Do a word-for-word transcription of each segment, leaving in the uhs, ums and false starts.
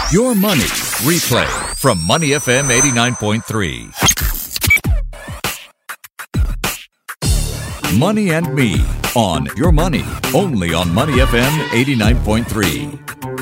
Your Money Replay from Money F M eighty-nine point three. Money and Me on Your Money, only on Money F M eighty-nine point three.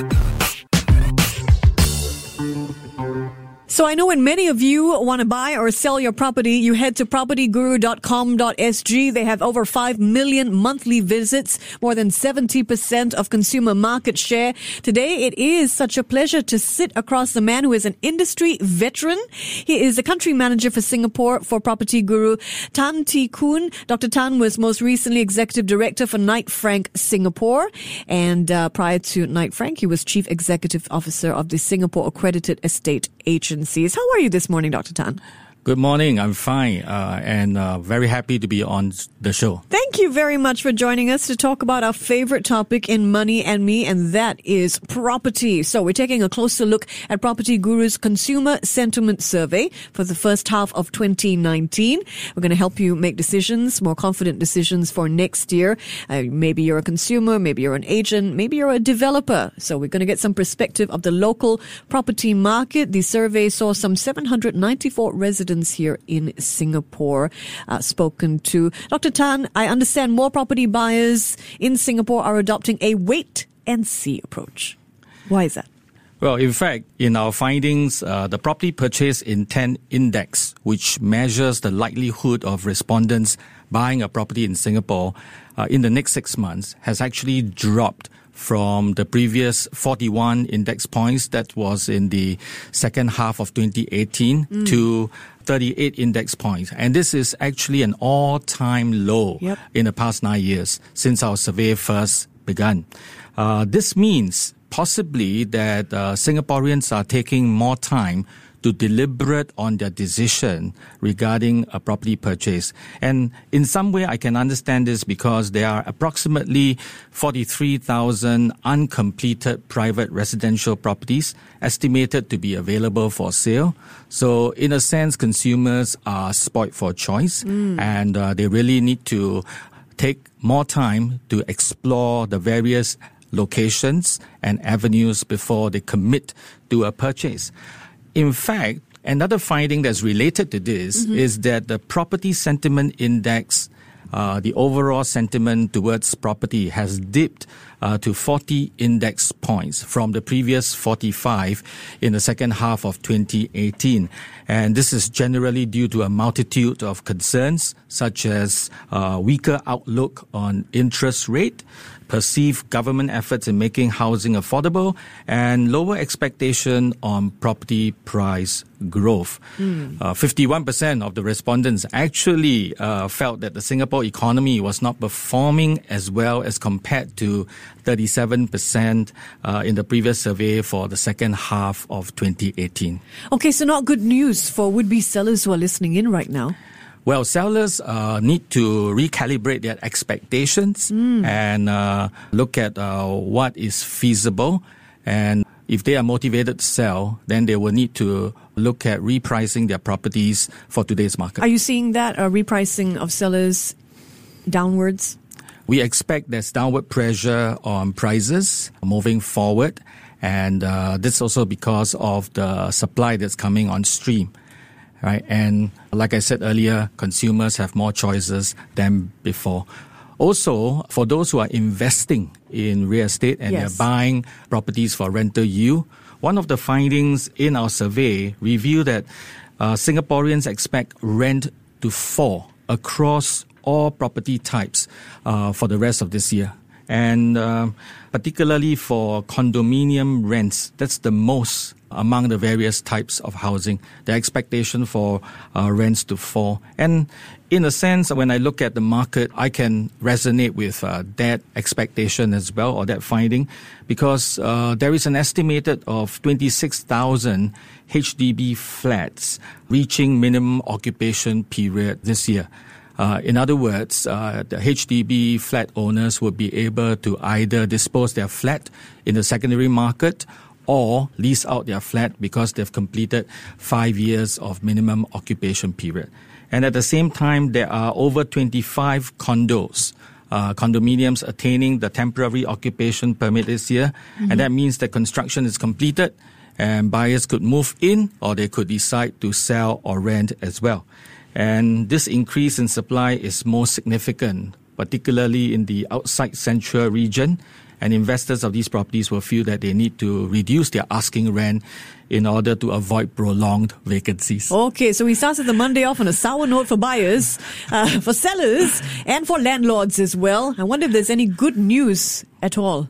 So I know when many of you want to buy or sell your property, you head to property guru dot com dot s g. They have over five million monthly visits, more than seventy percent of consumer market share. Today, it is such a pleasure to sit across the man who is an industry veteran. He is the country manager for Singapore for Property Guru, Tan Tee Koon. Doctor Tan was most recently executive director for Knight Frank Singapore. And uh, prior to Knight Frank, he was chief executive officer of the Singapore Accredited Estate Agency. How are you this morning, Doctor Tan? Good morning. I'm fine uh, and uh, very happy to be on the show. Thank you very much for joining us to talk about our favorite topic in Money and Me, and that is property. So we're taking a closer look at Property Guru's Consumer Sentiment Survey for the first half of twenty nineteen. We're going to help you make decisions, more confident decisions for next year. Uh, maybe you're a consumer, maybe you're an agent, maybe you're a developer. So we're going to get some perspective of the local property market. The survey saw some seven hundred ninety-four residents here in Singapore uh, spoken to. Doctor Tan, I understand more property buyers in Singapore are adopting a wait-and-see approach. Why is that? Well, in fact, in our findings, uh, the Property Purchase Intent Index, which measures the likelihood of respondents buying a property in Singapore uh, in the next six months, has actually dropped from the previous forty-one index points that was in the second half of twenty eighteen mm. to thirty-eight index points. And this is actually an all-time low yep. in the past nine years since our survey first began. Uh, this means possibly that uh, Singaporeans are taking more time to deliberate on their decision regarding a property purchase. And in some way, I can understand this because there are approximately forty-three thousand uncompleted private residential properties estimated to be available for sale. So in a sense, consumers are spoiled for choice mm. and uh, they really need to take more time to explore the various locations and avenues before they commit to a purchase. In fact, another finding that's related to this mm-hmm. is that the Property Sentiment Index, uh, the overall sentiment towards property has dipped uh, to forty index points from the previous forty-five in the second half of twenty eighteen. And this is generally due to a multitude of concerns, such as uh, weaker outlook on interest rate, perceived government efforts in making housing affordable, and lower expectation on property price growth. Mm. Uh, fifty-one percent of the respondents actually uh, felt that the Singapore economy was not performing as well as compared to thirty-seven percent uh, in the previous survey for the second half of twenty eighteen. Okay, so not good news for would-be sellers who are listening in right now. Well, sellers uh, need to recalibrate their expectations mm. and uh, look at uh, what is feasible. And if they are motivated to sell, then they will need to look at repricing their properties for today's market. Are you seeing that, uh, repricing of sellers downwards? We expect there's downward pressure on prices moving forward. And uh, this also because of the supply that's coming on stream. Right, and like I said earlier, consumers have more choices than before. Also, for those who are investing in real estate and yes. they're buying properties for rental yield, one of the findings in our survey revealed that uh, Singaporeans expect rent to fall across all property types uh, for the rest of this year. And uh, particularly for condominium rents, that's the most among the various types of housing, the expectation for uh, rents to fall. And in a sense, when I look at the market, I can resonate with uh, that expectation as well, or that finding, because uh, there is an estimated of twenty-six thousand H D B flats reaching minimum occupation period this year. Uh, in other words, uh, the H D B flat owners will be able to either dispose their flat in the secondary market or lease out their flat because they've completed five years of minimum occupation period. And at the same time, there are over twenty-five condos, uh, condominiums attaining the temporary occupation permit this year. Mm-hmm. And that means the construction is completed and buyers could move in or they could decide to sell or rent as well. And this increase in supply is more significant, particularly in the outside central region. And investors of these properties will feel that they need to reduce their asking rent in order to avoid prolonged vacancies. Okay, so we started the Monday off on a sour note for buyers, uh, for sellers, and for landlords as well. I wonder if there's any good news at all.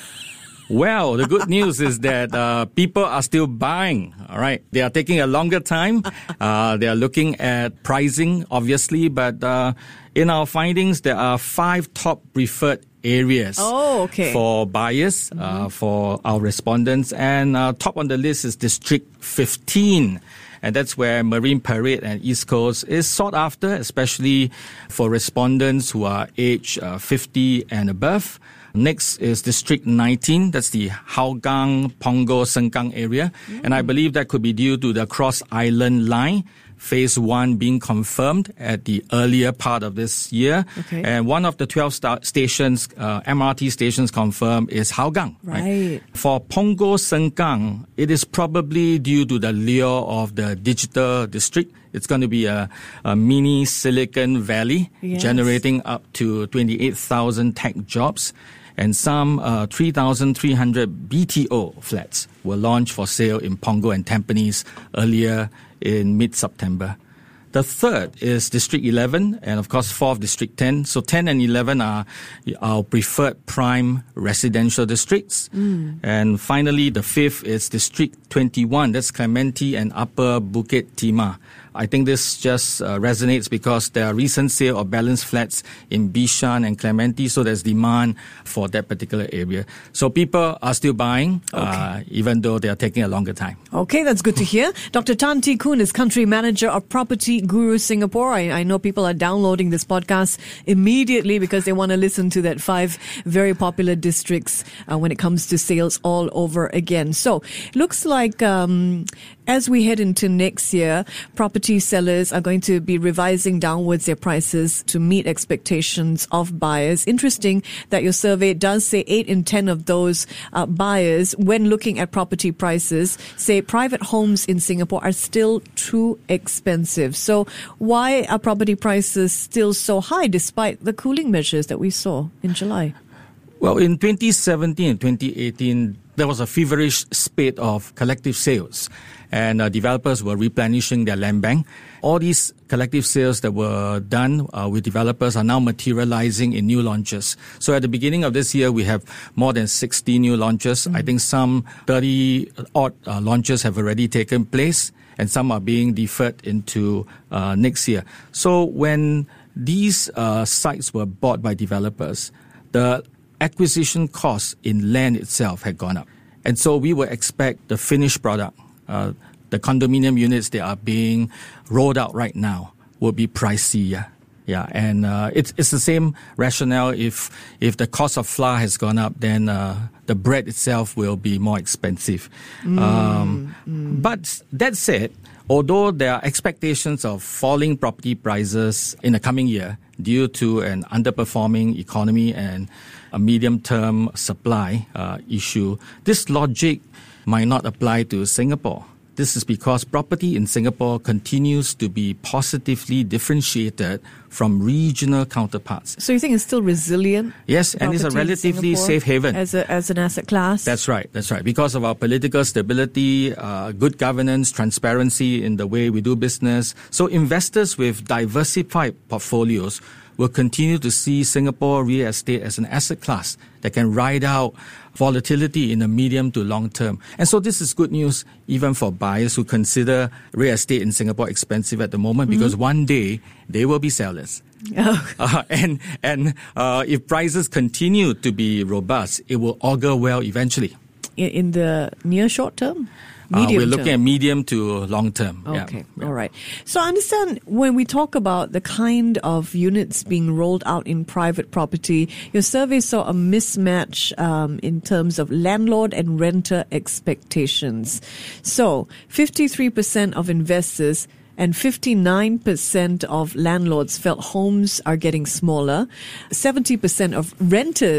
Well, the good news is that uh, people are still buying, all right? They are taking a longer time. Uh, they are looking at pricing, obviously, but uh, in our findings, there are five top preferred areas oh, okay. for buyers, mm-hmm. uh, for our respondents. And uh, top on the list is District fifteen. And that's where Marine Parade and East Coast is sought after, especially for respondents who are age uh, fifty and above. Next is District nineteen. That's the Hougang, Punggol, Sengkang area. Mm. And I believe that could be due to the Cross Island Line, Phase one being confirmed at the earlier part of this year. Okay. And one of the twelve sta- stations, uh, M R T stations confirmed is Hougang. Right. right. For Punggol, Sengkang, it is probably due to the lure of the digital district. It's going to be a, a mini Silicon Valley, yes. generating up to twenty-eight thousand tech jobs. And some uh, three thousand three hundred B T O flats were launched for sale in Punggol and Tampines earlier in mid-September. The third is District eleven, and of course fourth, District ten. So ten and eleven are our preferred prime residential districts. Mm. And finally, the fifth is District twenty-one. That's Clementi and Upper Bukit Timah. I think this just uh, resonates because there are recent sale of balanced flats in Bishan and Clementi, so there's demand for that particular area. So people are still buying, okay. uh, even though they are taking a longer time. Okay, that's good to hear. Doctor Tan Tee Koon is Country Manager of Property Guru Singapore. I, I know people are downloading this podcast immediately because they want to listen to that five very popular districts uh, when it comes to sales all over again. So, looks like um, as we head into next year, property sellers are going to be revising downwards their prices to meet expectations of buyers. Interesting that your survey does say eight in ten of those uh, buyers, when looking at property prices, say private homes in Singapore are still too expensive. So why are property prices still so high despite the cooling measures that we saw in July? Well, in twenty seventeen and twenty eighteen, there was a feverish spate of collective sales, and uh, developers were replenishing their land bank. All these collective sales that were done uh, with developers are now materializing in new launches. So at the beginning of this year, we have more than sixty new launches. Mm-hmm. I think some thirty odd uh, launches have already taken place, and some are being deferred into uh, next year. So when these uh, sites were bought by developers, the acquisition costs in land itself had gone up. And so we would expect the finished product, uh, the condominium units that are being rolled out right now, will be pricier. Yeah, and uh, it's it's the same rationale. If if the cost of flour has gone up, then uh, the bread itself will be more expensive. Mm, um, mm. But that said, although there are expectations of falling property prices in the coming year due to an underperforming economy and a medium-term supply uh, issue, this logic might not apply to Singapore. This is because property in Singapore continues to be positively differentiated from regional counterparts. So you think it's still resilient? Yes, and it's a relatively safe haven. As a, as an asset class? That's right, that's right. Because of our political stability, uh, good governance, transparency in the way we do business. So investors with diversified portfolios will continue to see Singapore real estate as an asset class that can ride out volatility in the medium to long term. And so this is good news even for buyers who consider real estate in Singapore expensive at the moment, mm-hmm. because one day they will be sellers. Oh. Uh, and and uh, if prices continue to be robust, it will augur well eventually. In, in the near short term? Uh, we're looking term. at medium to long term. Okay, yeah. all right. So I understand when we talk about the kind of units being rolled out in private property, your survey saw a mismatch um, in terms of landlord and renter expectations. So fifty-three percent of investors and fifty-nine percent of landlords felt homes are getting smaller. seventy percent of renters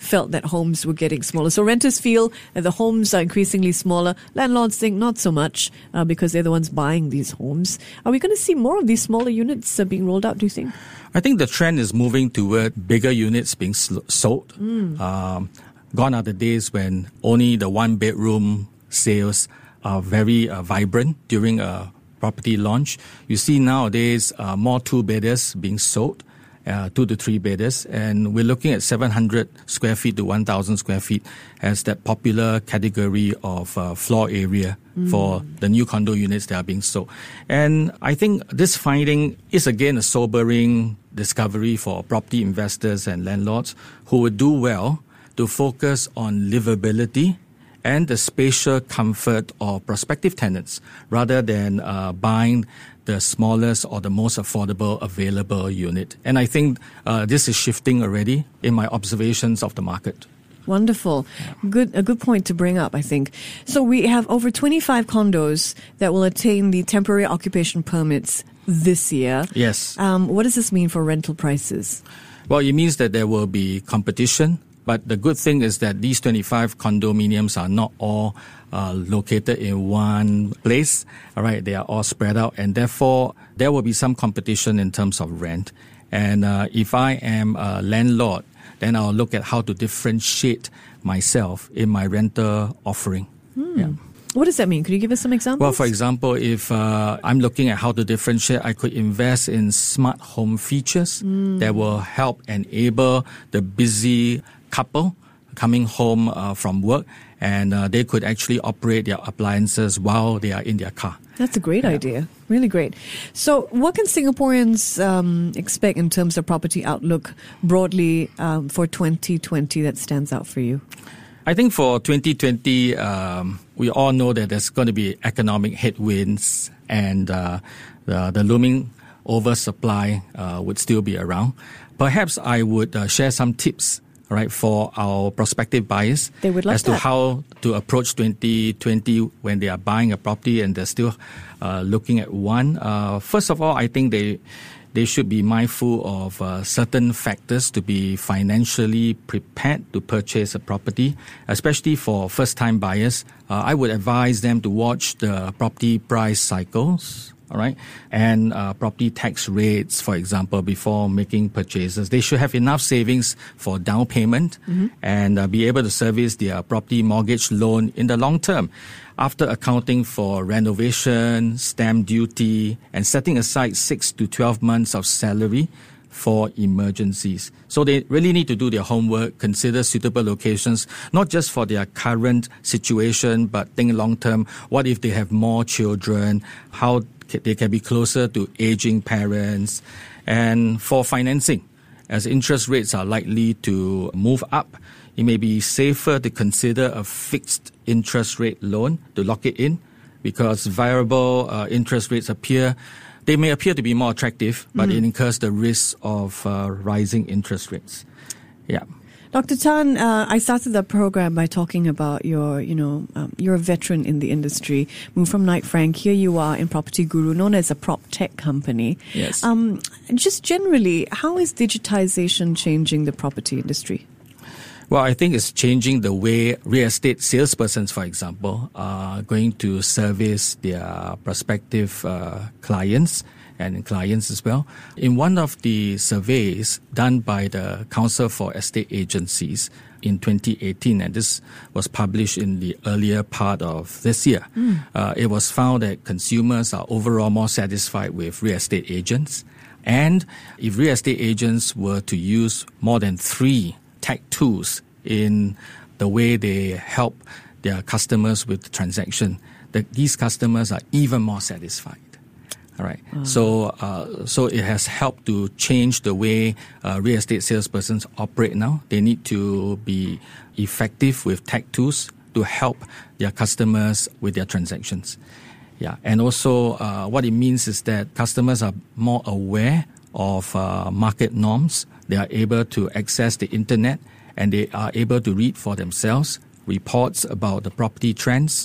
felt that homes were getting smaller. So renters feel that the homes are increasingly smaller. Landlords think not so much uh, because they're the ones buying these homes. Are we going to see more of these smaller units uh, being rolled out, do you think? I think the trend is moving toward bigger units being sl- sold. Mm. Um, gone are the days when only the one-bedroom sales are very uh, vibrant during a property launch. You see nowadays uh, more two-bedders being sold, uh, two to three-bedders, and we're looking at seven hundred square feet to one thousand square feet as that popular category of uh, floor area mm. for the new condo units that are being sold. And I think this finding is again a sobering discovery for property investors and landlords who would do well to focus on livability and the spatial comfort of prospective tenants rather than uh, buying the smallest or the most affordable available unit. And I think uh, this is shifting already in my observations of the market. Wonderful. Good, a good point to bring up, I think. So we have over twenty-five condos that will attain the temporary occupation permits this year. Yes. Um, what does this mean for rental prices? Well, it means that there will be competition. But the good thing is that these twenty-five condominiums are not all uh, located in one place. All right, they are all spread out, and therefore there will be some competition in terms of rent. And uh, if I am a landlord, then I'll look at how to differentiate myself in my rental offering. Hmm. Yeah. What does that mean? Could you give us some examples? Well, for example, if uh, I'm looking at how to differentiate, I could invest in smart home features mm. that will help enable the busy couple coming home uh, from work, and uh, they could actually operate their appliances while they are in their car. That's a great yeah. idea. Really great. So what can Singaporeans um, expect in terms of property outlook broadly um, for twenty twenty that stands out for you? I think for twenty twenty, um, we all know that there's going to be economic headwinds, and uh, the, the looming oversupply uh, would still be around. Perhaps I would uh, share some tips right, for our prospective buyers they would like as to that. how to approach twenty twenty when they are buying a property and they're still uh, looking at one. Uh, first of all, I think they they should be mindful of uh, certain factors to be financially prepared to purchase a property, especially for first-time buyers. Uh, I would advise them to watch the property price cycles. All right, and uh, property tax rates, for example, before making purchases. They should have enough savings for down payment mm-hmm. and uh, be able to service their property mortgage loan in the long term, after accounting for renovation, stamp duty, and setting aside six to twelve months of salary for emergencies. So they really need to do their homework, consider suitable locations, not just for their current situation, but think long term. What if they have more children? How they can be closer to aging parents? And for financing, as interest rates are likely to move up, it may be safer to consider a fixed interest rate loan to lock it in, because variable uh, interest rates appear They may appear to be more attractive, but mm. it incurs the risk of uh, rising interest rates. Yeah. Doctor Tan, uh, I started the program by talking about your, you know, um, you're a veteran in the industry. Moved from Knight Frank. Here you are in Property Guru, known as a prop tech company. Yes. Um, just generally, how is digitization changing the property industry? Well, I think it's changing the way real estate salespersons, for example, are going to service their prospective uh, clients and clients as well. In one of the surveys done by the Council for Estate Agencies in twenty eighteen, and this was published in the earlier part of this year, mm. uh, it was found that consumers are overall more satisfied with real estate agents. And if real estate agents were to use more than three tech tools in the way they help their customers with the transaction, that these customers are even more satisfied. All right. Mm. So, uh, so it has helped to change the way uh, real estate salespersons operate now. They need to be effective with tech tools to help their customers with their transactions. Yeah. And also, uh, what it means is that customers are more aware of uh, market norms. They are able to access the internet, and they are able to read for themselves reports about the property trends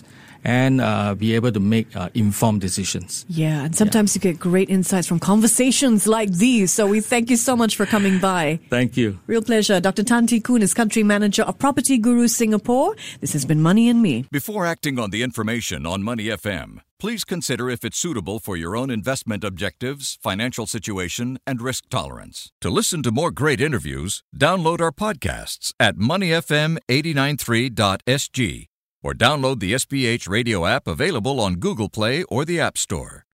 and uh, be able to make uh, informed decisions. Yeah, and sometimes yeah. you get great insights from conversations like these. So we thank you so much for coming by. Thank you. Real pleasure. Doctor Tan Tee Koon is Country Manager of Property Guru Singapore. This has been Money and Me. Before acting on the information on Money F M, please consider if it's suitable for your own investment objectives, financial situation, and risk tolerance. To listen to more great interviews, download our podcasts at money f m eight nine three dot s g or download the S B H radio app available on Google Play or the App Store.